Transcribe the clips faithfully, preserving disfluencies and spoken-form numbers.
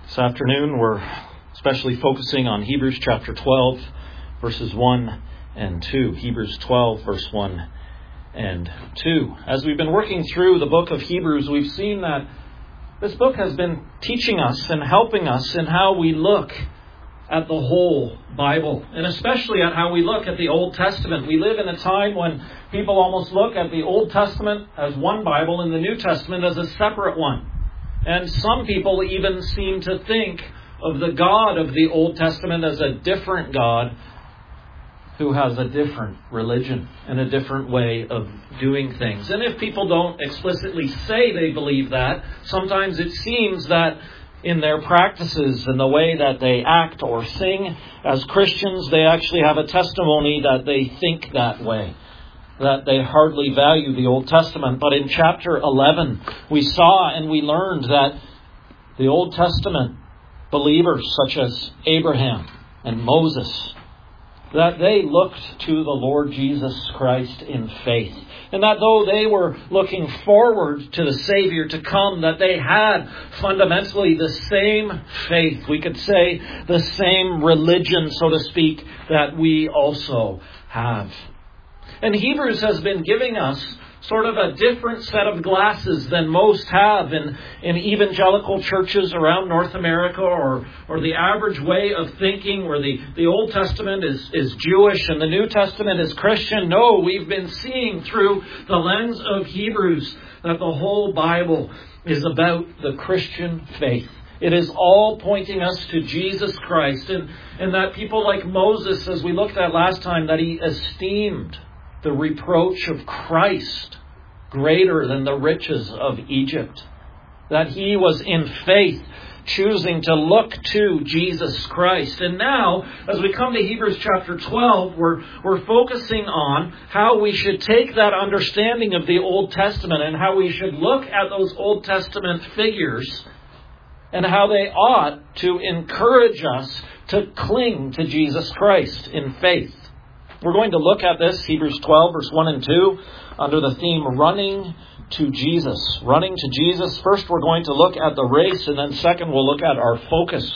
This afternoon we're especially focusing on Hebrews chapter twelve, verses one and two. Hebrews twelve, verse one and two. As we've been working through the book of Hebrews, we've seen that this book has been teaching us and helping us in how we look at the whole Bible, and especially at how we look at the Old Testament. We live in a time when people almost look at the Old Testament as one Bible and the New Testament as a separate one. And some people even seem to think of the God of the Old Testament as a different God who has a different religion and a different way of doing things. And if people don't explicitly say they believe that, sometimes it seems that in their practices and the way that they act or sing as Christians, they actually have a testimony that they think that way, that they hardly value the Old Testament. But in chapter eleven, we saw and we learned that the Old Testament believers such as Abraham and Moses, that they looked to the Lord Jesus Christ in faith. And that though they were looking forward to the Savior to come, that they had fundamentally the same faith, we could say the same religion, so to speak, that we also have. And Hebrews has been giving us sort of a different set of glasses than most have in, in evangelical churches around North America, or, or the average way of thinking where the, the Old Testament is, is Jewish and the New Testament is Christian. No, we've been seeing through the lens of Hebrews that the whole Bible is about the Christian faith. It is all pointing us to Jesus Christ, and, and that people like Moses, as we looked at last time, that he esteemed the reproach of Christ greater than the riches of Egypt. That he was in faith choosing to look to Jesus Christ. And now, as we come to Hebrews chapter twelve, we're, we're focusing on how we should take that understanding of the Old Testament and how we should look at those Old Testament figures and how they ought to encourage us to cling to Jesus Christ in faith. We're going to look at this, Hebrews twelve, verse one and two, under the theme running to Jesus. Running to Jesus. First, we're going to look at the race, and then second, we'll look at our focus.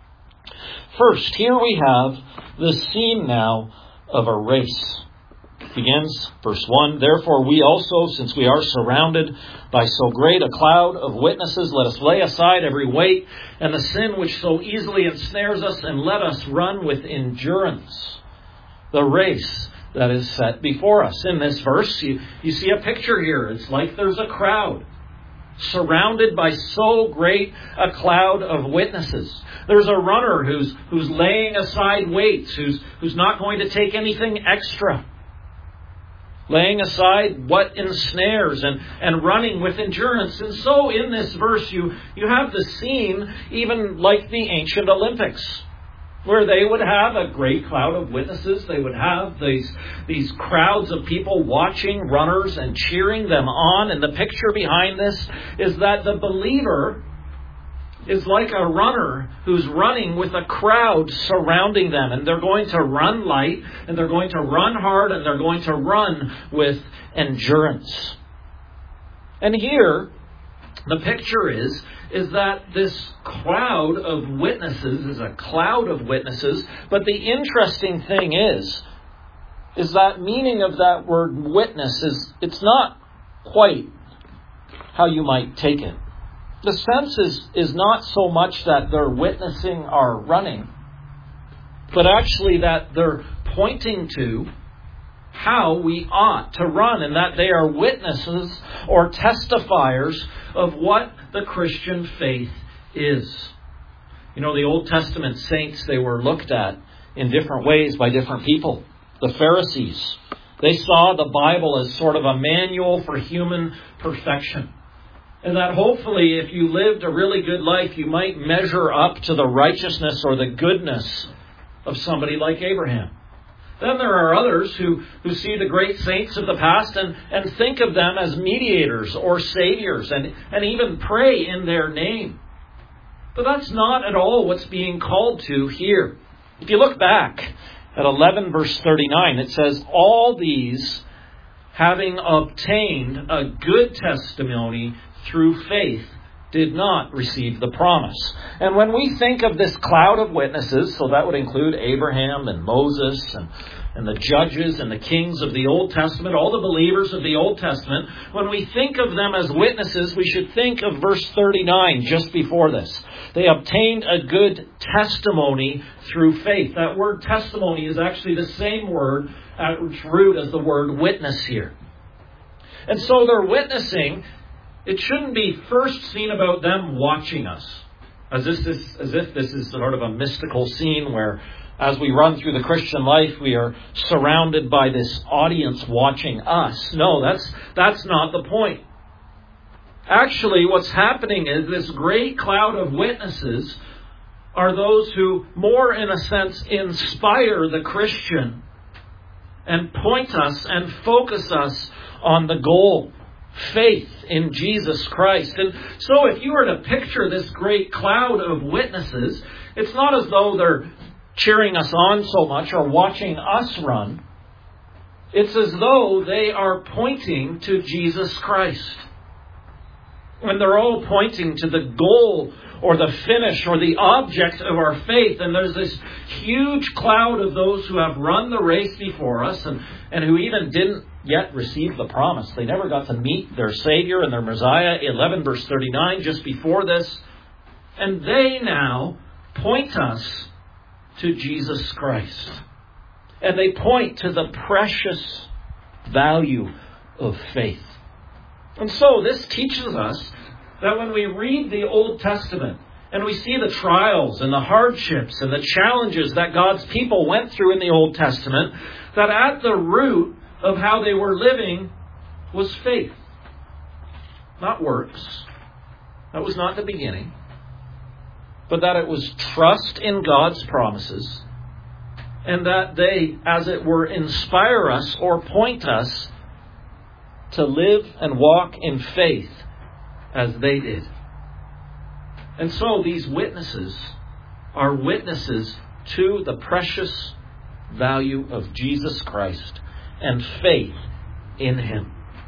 First, here we have the scene now of a race. It begins, verse one, "Therefore we also, since we are surrounded by so great a cloud of witnesses, let us lay aside every weight and the sin which so easily ensnares us, and let us run with endurance the race that is set before us." In this verse, you, you see a picture here. It's like there's a crowd surrounded by so great a cloud of witnesses. There's a runner who's who's laying aside weights, who's who's not going to take anything extra, laying aside what ensnares and, and running with endurance. And so in this verse, you, you have the scene even like the ancient Olympics, where they would have a great cloud of witnesses. They would have these, these crowds of people watching runners and cheering them on. And the picture behind this is that the believer is like a runner who's running with a crowd surrounding them. And they're going to run light, and they're going to run hard, and they're going to run with endurance. And here, the picture is, is that this crowd of witnesses is a cloud of witnesses. But the interesting thing is, is that meaning of that word witness is, it's not quite how you might take it. The sense is, is not so much that they're witnessing our running, but actually that they're pointing to how we ought to run, and that they are witnesses or testifiers of what the Christian faith is. You know, the Old Testament saints, they were looked at in different ways by different people. The Pharisees, they saw the Bible as sort of a manual for human perfection. And that hopefully if you lived a really good life, you might measure up to the righteousness or the goodness of somebody like Abraham. Then there are others who, who see the great saints of the past and, and think of them as mediators or saviors, and, and even pray in their name. But that's not at all what's being called to here. If you look back at eleven verse thirty-nine, it says, "All these, having obtained a good testimony through faith, did not receive the promise. And when we think of this cloud of witnesses, so that would include Abraham and Moses and, and the judges and the kings of the Old Testament, all the believers of the Old Testament, when we think of them as witnesses, we should think of verse thirty-nine just before this. They obtained a good testimony through faith. That word testimony is actually the same word at its root as the word witness here. And so they're witnessing. It shouldn't be first seen about them watching us, as if this, as if this is sort of a mystical scene where, as we run through the Christian life, we are surrounded by this audience watching us. No, that's that's not the point. Actually, what's happening is this great cloud of witnesses are those who, more in a sense, inspire the Christian and point us and focus us on the goal. Faith in Jesus Christ. And so if you were to picture this great cloud of witnesses, it's not as though they're cheering us on so much or watching us run. It's as though they are pointing to Jesus Christ. And they're all pointing to the goal or the finish or the object of our faith. And there's this huge cloud of those who have run the race before us and, and who even didn't yet receive the promise. They never got to meet their Savior and their Messiah. eleven verse thirty-nine, just before this. And they now point us to Jesus Christ. And they point to the precious value of faith. And so this teaches us that when we read the Old Testament and we see the trials and the hardships and the challenges that God's people went through in the Old Testament, that at the root of how they were living was faith, not works. That was not the beginning. But that it was trust in God's promises, and that they, as it were, inspire us or point us to live and walk in faith as they did. And so these witnesses are witnesses to the precious value of Jesus Christ and faith in Him.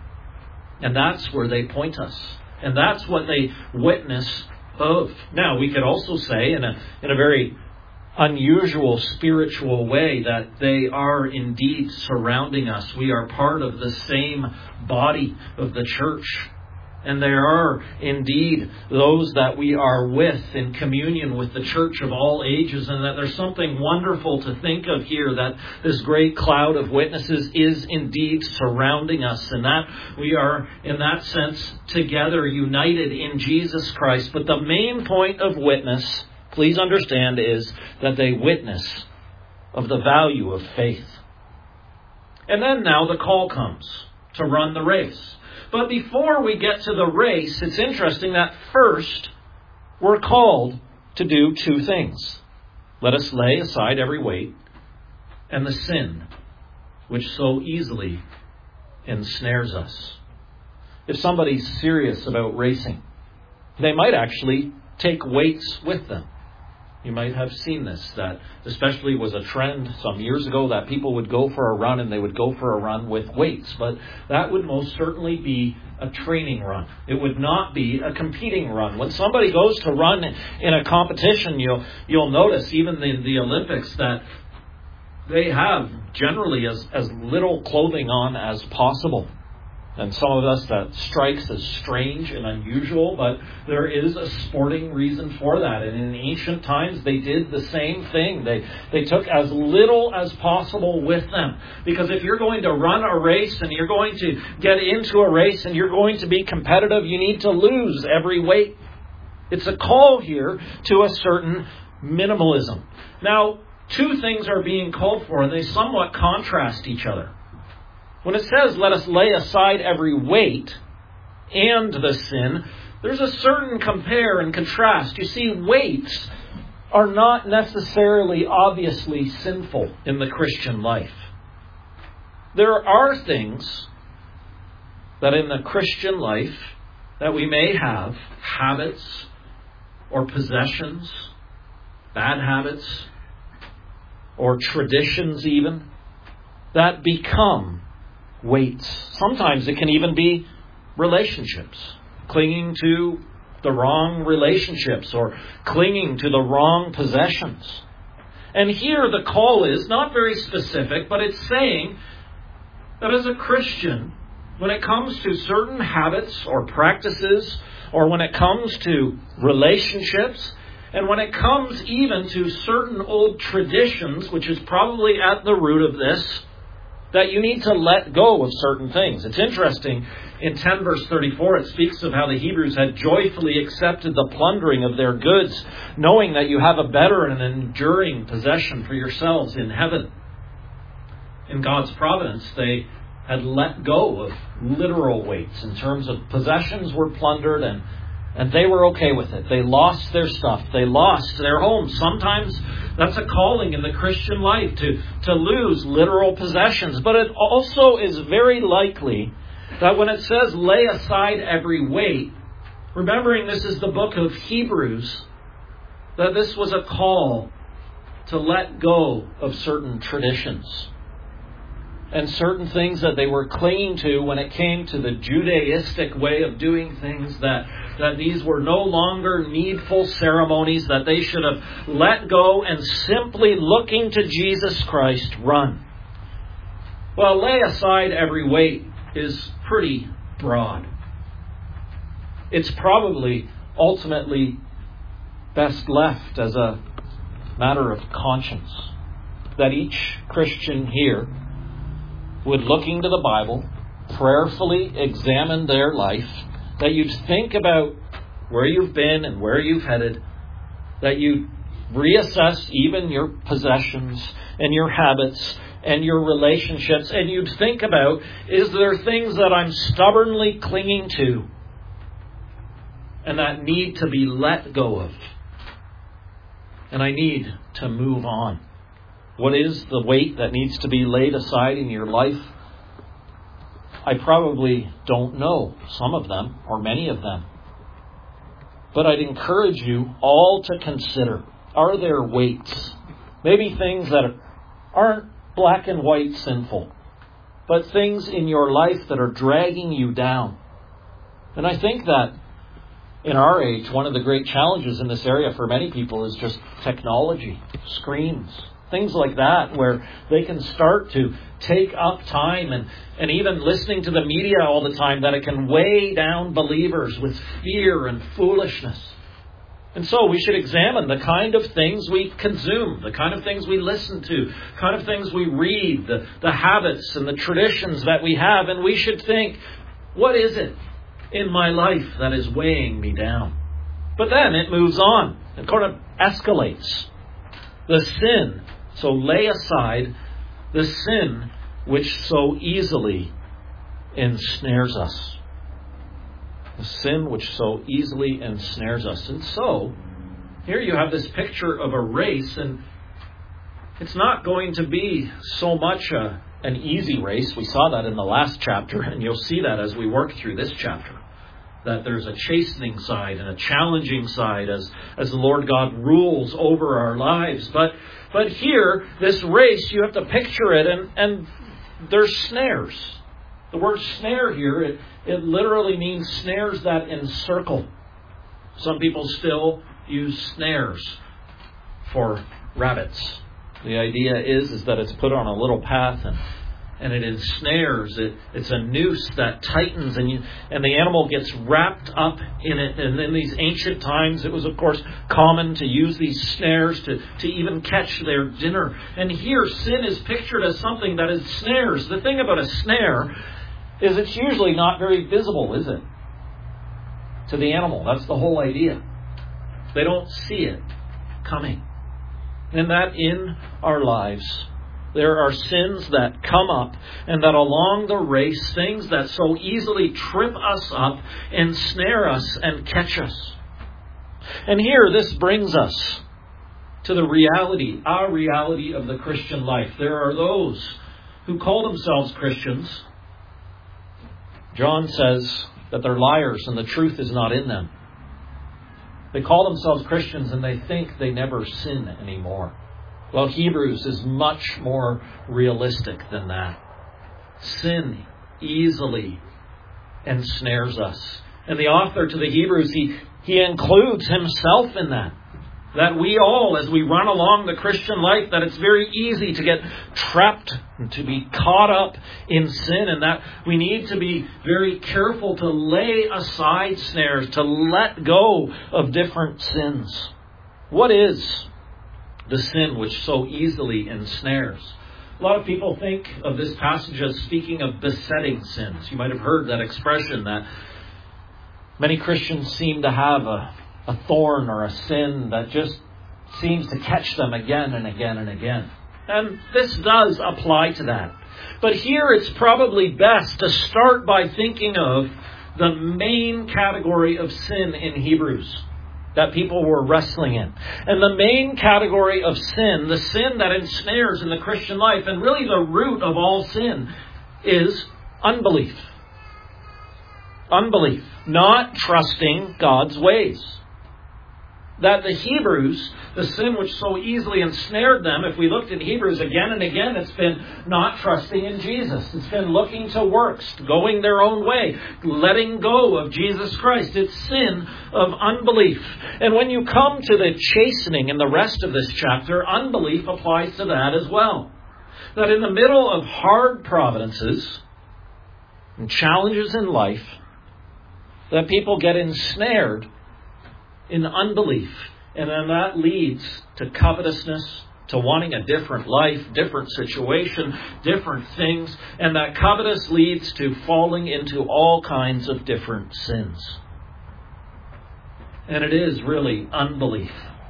And that's where they point us. And that's what they witness of. Now, we could also say in a in a very unusual spiritual way that they are indeed surrounding us. We are part of the same body of the church. And there are indeed those that we are with in communion with the church of all ages, and that there's something wonderful to think of here, that this great cloud of witnesses is indeed surrounding us, and that we are, in that sense, together, united in Jesus Christ. But the main point of witness, please understand, is that they witness of the value of faith. And then now the call comes to run the race. But before we get to the race, it's interesting that first we're called to do two things. Let us lay aside every weight and the sin which so easily ensnares us. If somebody's serious about racing, they might actually take weights with them. You might have seen this, that especially was a trend some years ago that people would go for a run and they would go for a run with weights. But that would most certainly be a training run. It would not be a competing run. When somebody goes to run in a competition, you'll you'll notice even in the Olympics that they have generally as, as little clothing on as possible. And some of us, that strikes as strange and unusual, but there is a sporting reason for that. And in ancient times, they did the same thing. They they took as little as possible with them. Because if you're going to run a race and you're going to get into a race and you're going to be competitive, you need to lose every weight. It's a call here to a certain minimalism. Now, two things are being called for, and they somewhat contrast each other. When it says, let us lay aside every weight and the sin, there's a certain compare and contrast. You see, weights are not necessarily obviously sinful in the Christian life. There are things that in the Christian life that we may have, habits or possessions, bad habits, or traditions even, that become weights. Sometimes it can even be relationships, clinging to the wrong relationships or clinging to the wrong possessions. And here the call is not very specific, but it's saying that as a Christian, when it comes to certain habits or practices, or when it comes to relationships, and when it comes even to certain old traditions, which is probably at the root of this, that you need to let go of certain things. It's interesting, in ten verse thirty-four, it speaks of how the Hebrews had joyfully accepted the plundering of their goods, knowing that you have a better and enduring possession for yourselves in heaven. In God's providence, they had let go of literal weights in terms of possessions were plundered, and, and they were okay with it. They lost their stuff. They lost their homes. Sometimes that's a calling in the Christian life, to, to lose literal possessions. But it also is very likely that when it says lay aside every weight, remembering this is the book of Hebrews, that this was a call to let go of certain traditions and certain things that they were clinging to when it came to the Judaistic way of doing things, that, that these were no longer needful ceremonies, that they should have let go and simply looking to Jesus Christ run. Well, lay aside every weight is pretty broad. It's probably ultimately best left as a matter of conscience, that each Christian here would, looking to the Bible, prayerfully examine their life, that you'd think about where you've been and where you've headed, that you reassess even your possessions and your habits and your relationships, and you'd think about, is there things that I'm stubbornly clinging to and that need to be let go of? And I need to move on. What is the weight that needs to be laid aside in your life? I probably don't know some of them or many of them. But I'd encourage you all to consider, are there weights? Maybe things that aren't black and white sinful, but things in your life that are dragging you down. And I think that in our age, one of the great challenges in this area for many people is just technology, screens, things like that, where they can start to take up time, and, and even listening to the media all the time, that it can weigh down believers with fear and foolishness. And so we should examine the kind of things we consume, the kind of things we listen to, the kind of things we read, the, the habits and the traditions that we have. And we should think, what is it in my life that is weighing me down? But then it moves on. It kind of escalates. The sin. So lay aside the sin which so easily ensnares us. The sin which so easily ensnares us. And so, here you have this picture of a race, and it's not going to be so much a, an easy race. We saw that in the last chapter, and you'll see that as we work through this chapter, that there's a chastening side and a challenging side as, as the Lord God rules over our lives. But but here, this race, you have to picture it, and, and there's snares. The word snare here, it, it literally means snares that encircle. Some people still use snares for rabbits. The idea is, is that it's put on a little path, and and it ensnares. It, it's a noose that tightens, and you, and the animal gets wrapped up in it. And in these ancient times, it was, of course, common to use these snares to, to even catch their dinner. And here, sin is pictured as something that is snares. The thing about a snare is it's usually not very visible, is it? To the animal. That's the whole idea. They don't see it coming. And that in our lives, there are sins that come up, and that along the race, things that so easily trip us up, ensnare us, and catch us. And here, this brings us to the reality, our reality of the Christian life. There are those who call themselves Christians. John says that they're liars and the truth is not in them. They call themselves Christians and they think they never sin anymore. Well, Hebrews is much more realistic than that. Sin easily ensnares us. And the author to the Hebrews, he, he includes himself in that. That we all, as we run along the Christian life, that it's very easy to get trapped and to be caught up in sin, and that we need to be very careful to lay aside snares, to let go of different sins. What is the sin which so easily ensnares? A lot of people think of this passage as speaking of besetting sins. You might have heard that expression, that many Christians seem to have a a thorn or a sin that just seems to catch them again and again and again. And this does apply to that. But here it's probably best to start by thinking of the main category of sin in Hebrews that people were wrestling in. And the main category of sin, the sin that ensnares in the Christian life, and really the root of all sin, is unbelief. Unbelief. Not trusting God's ways. That the Hebrews, the sin which so easily ensnared them, if we looked at Hebrews again and again, it's been not trusting in Jesus. It's been looking to works, going their own way, letting go of Jesus Christ. It's sin of unbelief. And when you come to the chastening in the rest of this chapter, unbelief applies to that as well. That in the middle of hard providences and challenges in life, that people get ensnared in unbelief. And then that leads to covetousness, to wanting a different life, different situation, different things. And that covetous leads to falling into all kinds of different sins. And it is really unbelief,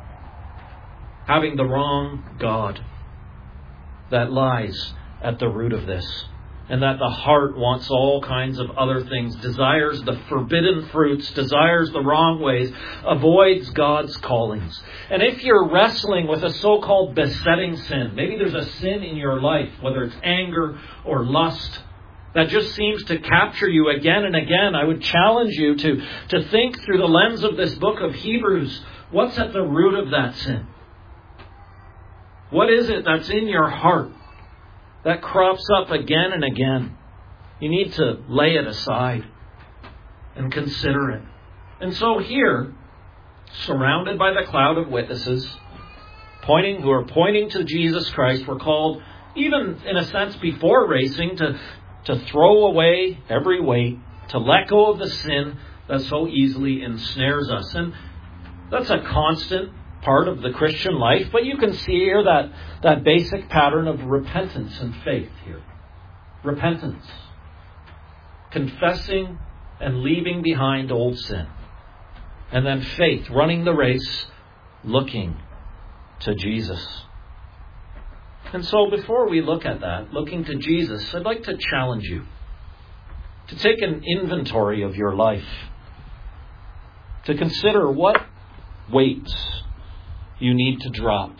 having the wrong God, that lies at the root of this. And that the heart wants all kinds of other things, desires the forbidden fruits, desires the wrong ways, avoids God's callings. And if you're wrestling with a so-called besetting sin, maybe there's a sin in your life, whether it's anger or lust, that just seems to capture you again and again, I would challenge you to, to think through the lens of this book of Hebrews, what's at the root of that sin? What is it that's in your heart that crops up again and again? You need to lay it aside and consider it. And so here, surrounded by the cloud of witnesses, pointing who are pointing to Jesus Christ, we're called, even in a sense before racing, to, to throw away every weight, to let go of the sin that so easily ensnares us. And that's a constant part of the Christian life, but you can see here that, that basic pattern of repentance and faith here. Repentance. Confessing and leaving behind old sin. And then faith, running the race, looking to Jesus. And so before we look at that, looking to Jesus, I'd like to challenge you to take an inventory of your life. To consider what weights you need to drop.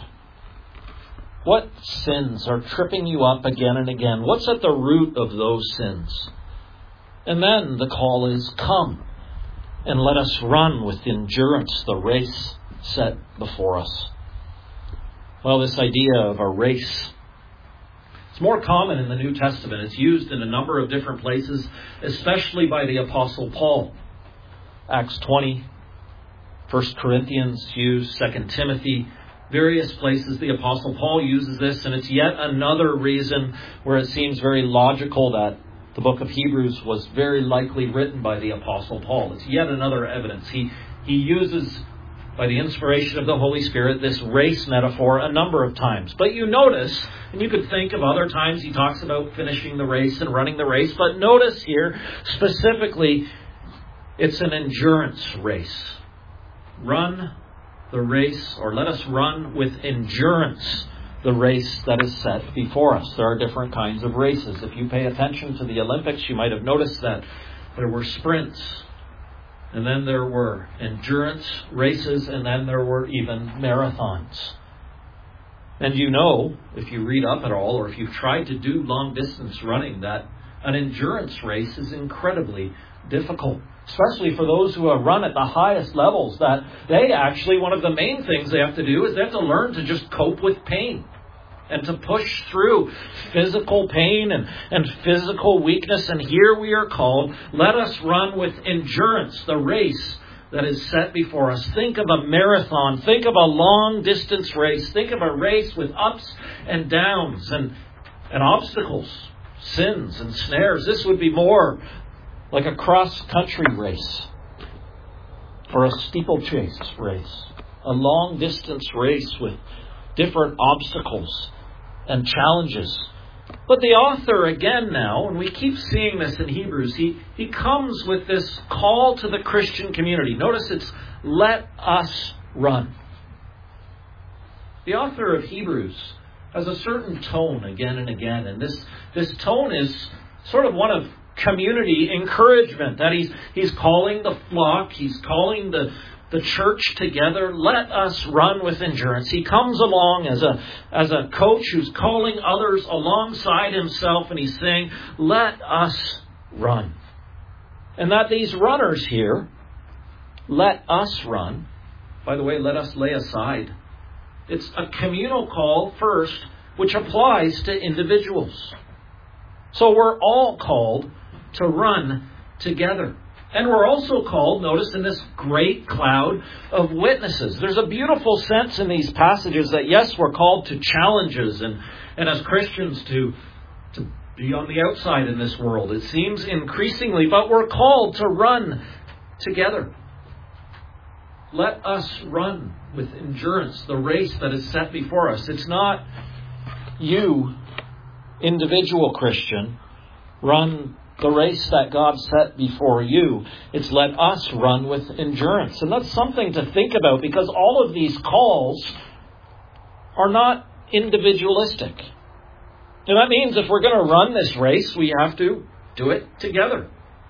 What sins are tripping you up again and again? What's at the root of those sins? And then the call is, come and let us run with endurance the race set before us. Well, this idea of a race, it's more common in the New Testament. It's used in a number of different places, especially by the Apostle Paul. Acts twenty, First Corinthians used, Second Timothy, various places the Apostle Paul uses this, and it's yet another reason where it seems very logical that the book of Hebrews was very likely written by the Apostle Paul. It's yet another evidence. He, he uses, by the inspiration of the Holy Spirit, this race metaphor a number of times. But you notice, and you could think of other times he talks about finishing the race and running the race, but notice here specifically, it's an endurance race. Run the race, or let us run with endurance the race that is set before us. There are different kinds of races. If you pay attention to the Olympics, you might have noticed that there were sprints, and then there were endurance races, and then there were even marathons. And you know, if you read up at all, or if you've tried to do long distance running, that an endurance race is incredibly difficult. Especially for those who have run at the highest levels, that they actually, one of the main things they have to do is they have to learn to just cope with pain. and to push through physical pain and, and physical weakness. And here we are called, let us run with endurance the race that is set before us. Think of a marathon. Think of a long distance race. Think of a race with ups and downs and, and obstacles, sins and snares. This would be more like a cross-country race or a steeplechase race. A long distance race with different obstacles and challenges. But the author, again now, and we keep seeing this in Hebrews, he, he comes with this call to the Christian community. Notice it's, let us run. The author of Hebrews has a certain tone again and again. And this, this tone is sort of one of community encouragement. That he's, he's calling the flock, he's calling the The church together. Let us run with endurance. He comes along as a as a coach who's calling others alongside himself, and he's saying, let us run. And that these runners here, let us run. By the way, let us lay aside. It's a communal call first, which applies to individuals. So we're all called to run together. And we're also called, notice, in this great cloud of witnesses. There's a beautiful sense in these passages that, yes, we're called to challenges and, and as Christians to, to be on the outside in this world. It seems increasingly, but we're called to run together. Let us run with endurance the race that is set before us. It's not you, individual Christian, run the race that God set before you. It's let us run with endurance. And that's something to think about, because all of these calls are not individualistic. And that means if we're going to run this race, we have to do it together.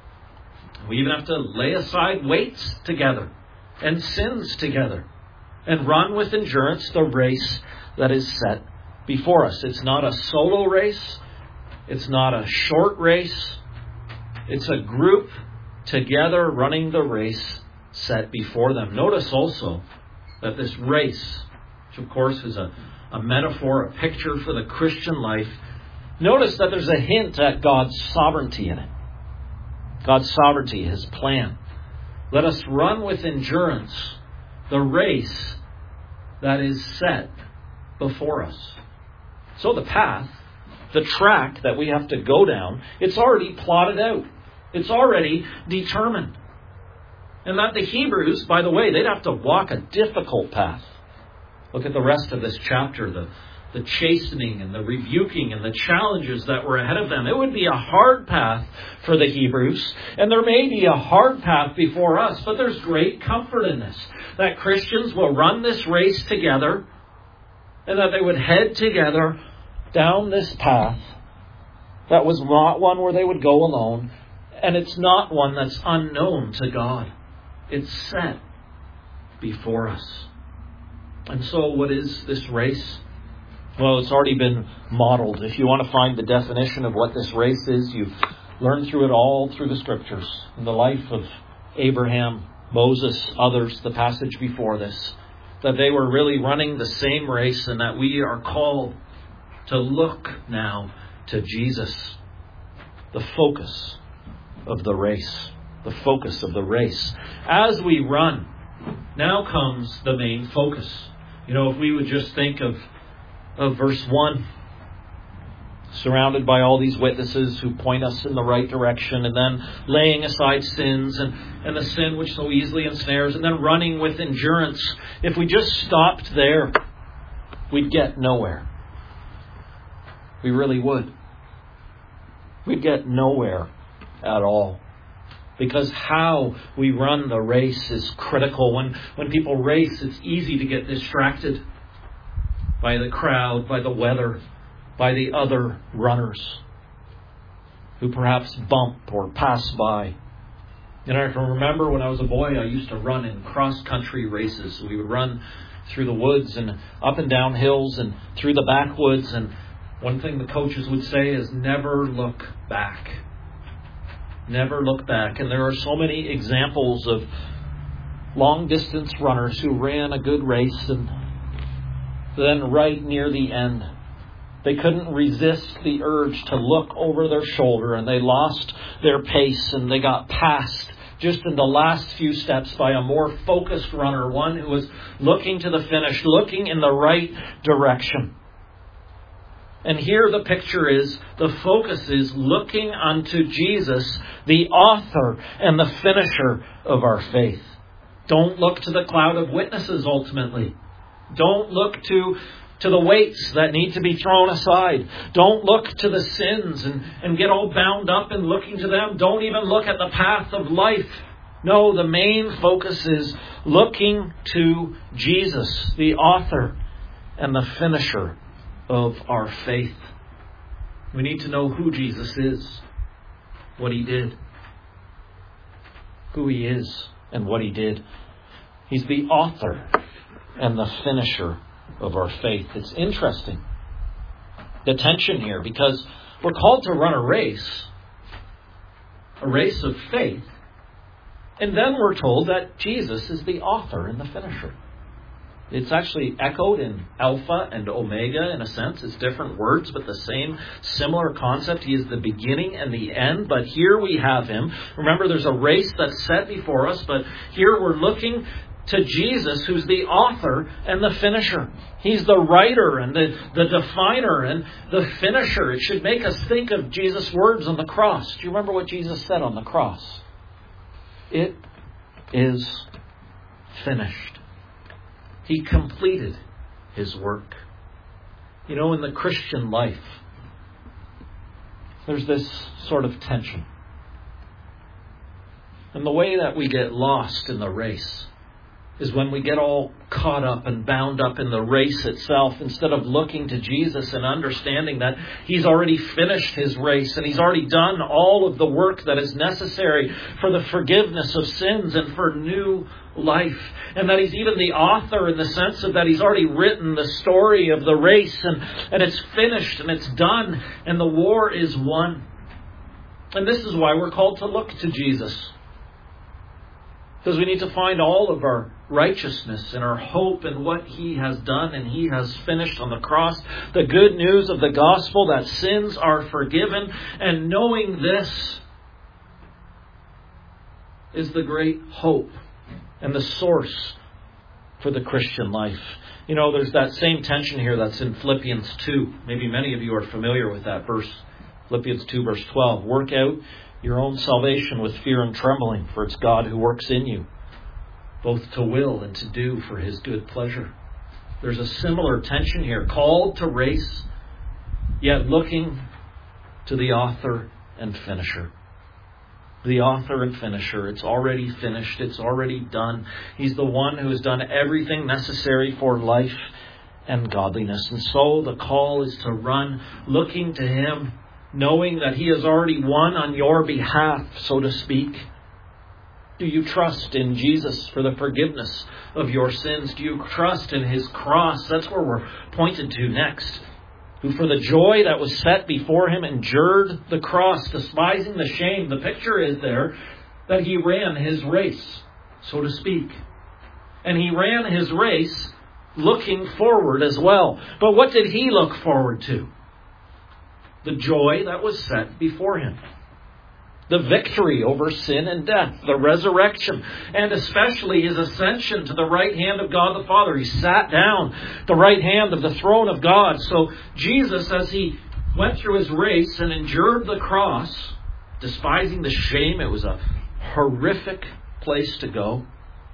We even have to lay aside weights together and sins together and run with endurance the race that is set before us. It's not a solo race. It's not a short race. It's a group together running the race set before them. Notice also that this race, which of course is a, a metaphor, a picture for the Christian life, notice that there's a hint at God's sovereignty in it. God's sovereignty, His plan. Let us run with endurance the race that is set before us. So the path, the track that we have to go down, it's already plotted out. It's already determined. And that the Hebrews, by the way, they'd have to walk a difficult path. Look at the rest of this chapter, the, the chastening and the rebuking and the challenges that were ahead of them. It would be a hard path for the Hebrews, and there may be a hard path before us, but there's great comfort in this, that Christians will run this race together, and that they would head together down this path that was not one where they would go alone, and it's not one that's unknown to God. It's set before us. And so what is this race? Well, it's already been modeled. If you want to find the definition of what this race is, you learn through it all through the Scriptures. In the life of Abraham, Moses, others, the passage before this, that they were really running the same race, and that we are called to look now to Jesus, the focus of the race. The focus of the race. As we run, now comes the main focus. You know, if we would just think of, of verse one, surrounded by all these witnesses who point us in the right direction, and then laying aside sins and, and the sin which so easily ensnares, and then running with endurance. If we just stopped there, we'd get nowhere. We really would. We'd get nowhere at all. Because how we run the race is critical. When, when people race, it's easy to get distracted by the crowd, by the weather, by the other runners who perhaps bump or pass by. And I can remember when I was a boy, I used to run in cross-country races. We would run through the woods and up and down hills and through the backwoods. And one thing the coaches would say is never look back. Never look back. And there are so many examples of long-distance runners who ran a good race, and then right near the end, They couldn't resist the urge to look over their shoulder, and they lost their pace and they got passed just in the last few steps by a more focused runner, one who was looking to the finish, looking in the right direction. And here the picture is, the focus is looking unto Jesus, the author and the finisher of our faith. Don't look to the cloud of witnesses ultimately. Don't look to, to the weights that need to be thrown aside. Don't look to the sins and, and get all bound up in looking to them. Don't even look at the path of life. No, the main focus is looking to Jesus, the author and the finisher of our faith. We need to know who Jesus is, what He did, who He is, and what He did. He's the author and the finisher of our faith. It's interesting, the tension here, because we're called to run a race, a race of faith, and then we're told that Jesus is the author and the finisher. It's actually echoed in Alpha and Omega in a sense. It's different words, but the same similar concept. He is the beginning and the end, but here we have Him. Remember, there's a race that's set before us, but here we're looking to Jesus, who's the author and the finisher. He's the writer and the, the definer and the finisher. It should make us think of Jesus' words on the cross. Do you remember what Jesus said on the cross? It is finished. He completed His work. You know, in the Christian life, there's this sort of tension. And the way that we get lost in the race is when we get all caught up and bound up in the race itself, instead of looking to Jesus and understanding that He's already finished His race and He's already done all of the work that is necessary for the forgiveness of sins and for new life. And that He's even the author in the sense of that He's already written the story of the race and, and it's finished and it's done and the war is won. And this is why we're called to look to Jesus. Because we need to find all of our righteousness and our hope in what He has done and He has finished on the cross. The good news of the gospel that sins are forgiven. And knowing this is the great hope and the source for the Christian life. You know, there's that same tension here that's in Philippians two. Maybe many of you are familiar with that verse. Philippians two verse twelve. Work out your own salvation with fear and trembling, for it's God who works in you, both to will and to do for His good pleasure. There's a similar tension here. Called to race, yet looking to the author and finisher. The author and finisher. It's already finished. It's already done. He's the one who has done everything necessary for life and godliness. And so the call is to run looking to Him, knowing that He has already won on your behalf, so to speak. Do you trust in Jesus for the forgiveness of your sins? Do you trust in His cross? That's where we're pointed to next. Who for the joy that was set before Him endured the cross, despising the shame. The picture is there that He ran His race, so to speak. And He ran His race looking forward as well. But what did He look forward to? The joy that was set before Him. The victory over sin and death. The resurrection. And especially His ascension to the right hand of God the Father. He sat down at the right hand of the throne of God. So Jesus, as He went through His race and endured the cross, despising the shame, it was a horrific place to go,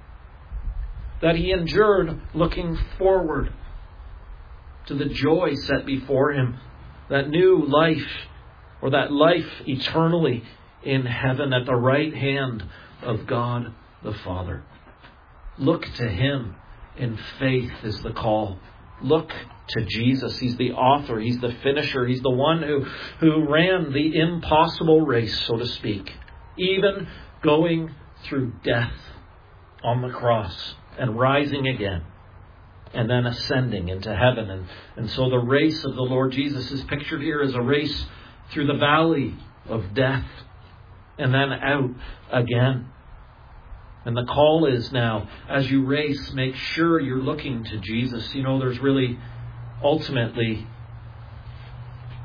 that He endured looking forward to the joy set before Him. That new life, or that life eternally in heaven at the right hand of God the Father. Look to Him in faith is the call. Look to Jesus. He's the author. He's the finisher. He's the one who, who ran the impossible race, so to speak. Even going through death on the cross and rising again. And then ascending into heaven. And, and so the race of the Lord Jesus is pictured here as a race through the valley of death. And then out again. And the call is now, as you race, make sure you're looking to Jesus. You know, there's really, ultimately,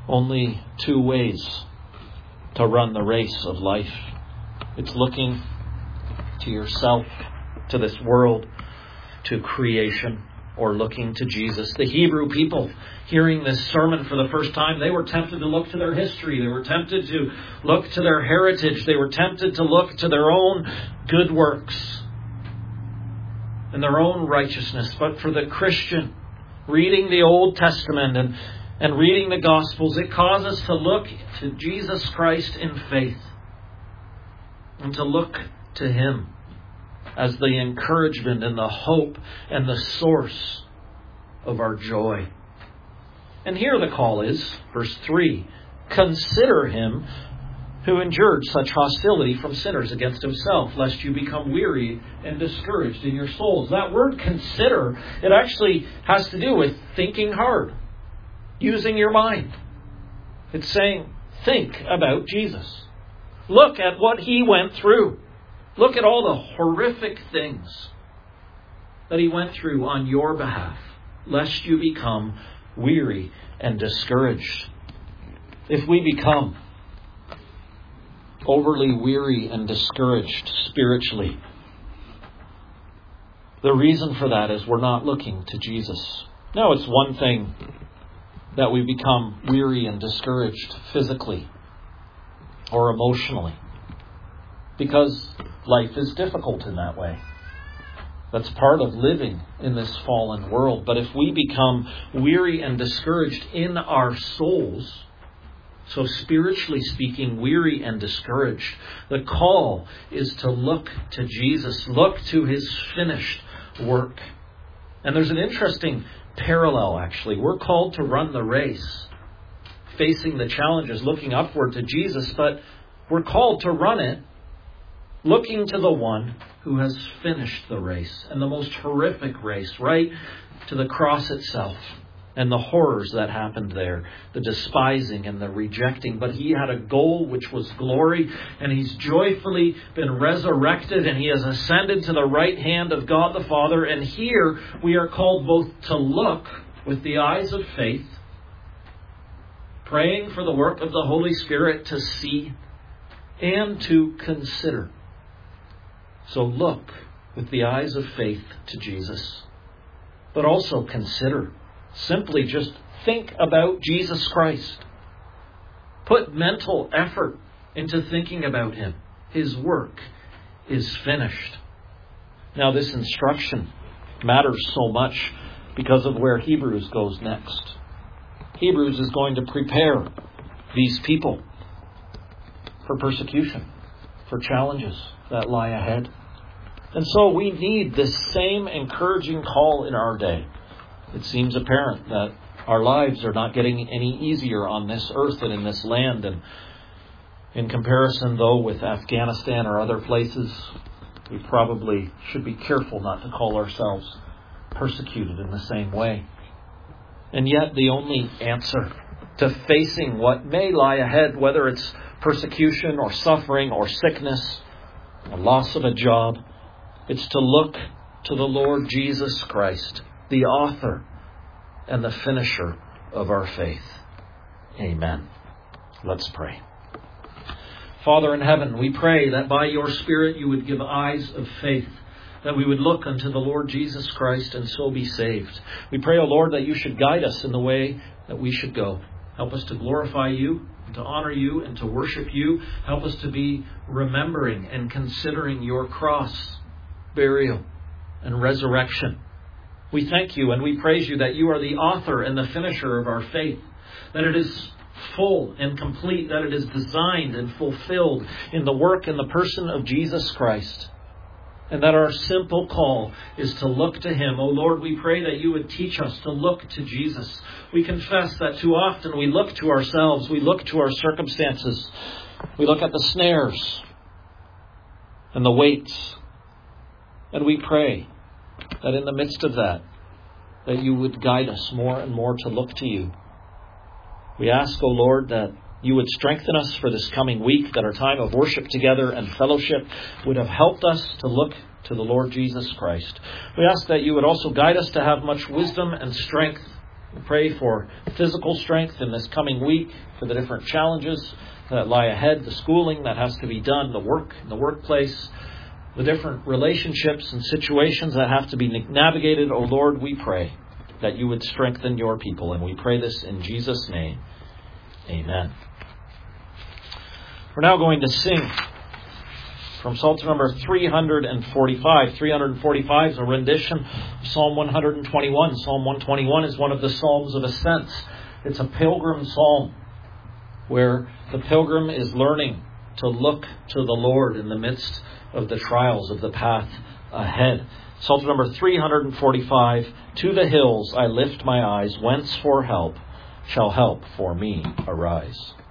only two ways to run the race of life. It's looking to yourself, to this world, to creation, or looking to Jesus. The Hebrew people, hearing this sermon for the first time, they were tempted to look to their history. They were tempted to look to their heritage. They were tempted to look to their own good works and their own righteousness. But for the Christian, reading the Old Testament and, and reading the Gospels, it causes us to look to Jesus Christ in faith and to look to Him as the encouragement and the hope and the source of our joy. And here the call is, verse three, consider Him who endured such hostility from sinners against Himself, lest you become weary and discouraged in your souls. That word consider, it actually has to do with thinking hard, using your mind. It's saying, think about Jesus. Look at what He went through. Look at all the horrific things that He went through on your behalf, lest you become weary and discouraged. If we become overly weary and discouraged spiritually, the reason for that is we're not looking to Jesus. Now, it's one thing that we become weary and discouraged physically or emotionally, because life is difficult in that way. That's part of living in this fallen world. But if we become weary and discouraged in our souls, so spiritually speaking, weary and discouraged, the call is to look to Jesus, look to His finished work. And there's an interesting parallel, actually. We're called to run the race, facing the challenges, looking upward to Jesus, but we're called to run it looking to the one who has finished the race, and the most horrific race, right to the cross itself and the horrors that happened there, the despising and the rejecting. But He had a goal, which was glory, and He's joyfully been resurrected, and He has ascended to the right hand of God the Father. And here we are called both to look with the eyes of faith, praying for the work of the Holy Spirit to see, and to consider. So look with the eyes of faith to Jesus, but also consider. Simply just think about Jesus Christ. Put mental effort into thinking about Him. His work is finished. Now, this instruction matters so much because of where Hebrews goes next. Hebrews is going to prepare these people for persecution, for challenges that lie ahead. And so we need this same encouraging call in our day. It seems apparent that our lives are not getting any easier on this earth and in this land. And in comparison, though, with Afghanistan or other places, we probably should be careful not to call ourselves persecuted in the same way. And yet the only answer to facing what may lie ahead, whether it's persecution or suffering or sickness, a loss of a job, it's to look to the Lord Jesus Christ, the author and the finisher of our faith. Amen. Let's pray. Father in heaven, we pray that by Your Spirit You would give eyes of faith, that we would look unto the Lord Jesus Christ and so be saved. We pray, O Lord, that You should guide us in the way that we should go. Help us to glorify You, and to honor You, and to worship You. Help us to be remembering and considering Your cross, burial, and resurrection. We thank You and we praise You that You are the author and the finisher of our faith, that it is full and complete, that it is designed and fulfilled in the work and the person of Jesus Christ, and that our simple call is to look to Him. O Lord, we pray that You would teach us to look to Jesus. We confess that too often we look to ourselves, we look to our circumstances, we look at the snares and the weights, and we pray that in the midst of that, that You would guide us more and more to look to You. We ask, O Lord, that You would strengthen us for this coming week, that our time of worship together and fellowship would have helped us to look to to the Lord Jesus Christ. We ask that you would also guide us to have much wisdom and strength We pray for physical strength in this coming week, for the different challenges that lie ahead, the schooling that has to be done, the work in the workplace, the different relationships and situations that have to be navigated. Oh Lord, we pray that you would strengthen your people. And we pray this in Jesus' name. Amen. We're now going to sing from Psalter number three forty-five. three forty-five is a rendition of Psalm one twenty-one. Psalm one twenty-one is one of the Psalms of Ascents. It's a pilgrim psalm where the pilgrim is learning to look to the Lord in the midst of the trials of the path ahead. Psalter number three forty-five. To the hills I lift my eyes, whence for help shall help for me arise.